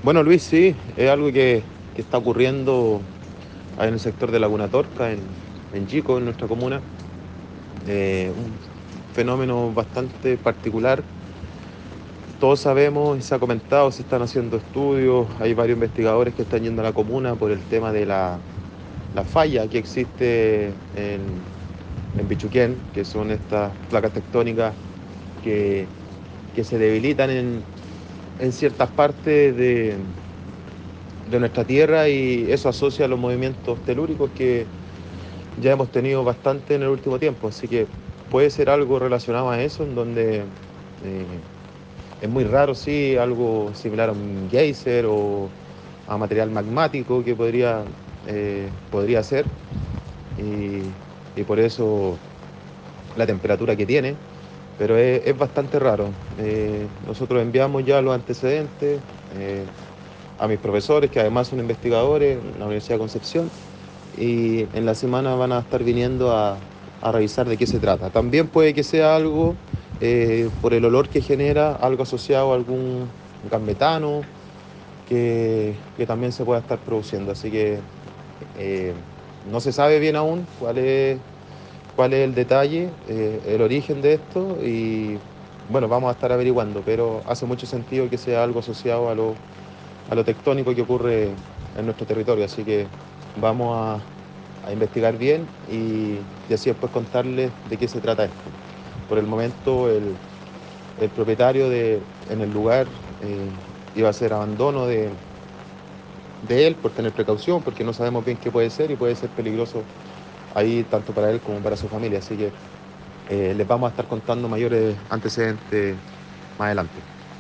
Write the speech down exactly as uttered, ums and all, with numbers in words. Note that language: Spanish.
Bueno, Luis, sí, es algo que, que está ocurriendo ahí en el sector de Laguna Torca, en, en Yico, en nuestra comuna. Eh, un fenómeno bastante particular. Todos sabemos y se ha comentado, se están haciendo estudios, hay varios investigadores que están yendo a la comuna por el tema de la, la falla que existe en, en Bichuquén, que son estas placas tectónicas que, que se debilitan en, en ciertas partes de, de nuestra tierra, y eso asocia a los movimientos telúricos que ya hemos tenido bastante en el último tiempo. Así que puede ser algo relacionado a eso, en donde eh, es muy raro, sí, algo similar a un geyser o a material magmático que podría, eh, podría ser, y, y por eso la temperatura que tiene, pero es, es bastante raro. Eh, nosotros enviamos ya los antecedentes eh, a mis profesores, que además son investigadores en la Universidad de Concepción, y en la semana van a estar viniendo a, a revisar de qué se trata. También puede que sea algo eh, por el olor que genera, algo asociado a algún gas metano que, que también se pueda estar produciendo. Así que eh, no se sabe bien aún cuál es, cuál es el detalle, eh, el origen de esto, y bueno, vamos a estar averiguando, pero hace mucho sentido que sea algo asociado a lo, a lo tectónico que ocurre en nuestro territorio. Así que vamos a a investigar bien y, y así después contarles de qué se trata esto. Por el momento, el, el propietario de, en el lugar eh, iba a hacer abandono de, de él por tener precaución, porque no sabemos bien qué puede ser y puede ser peligroso ahí tanto para él como para su familia. Así que eh, les vamos a estar contando mayores antecedentes más adelante.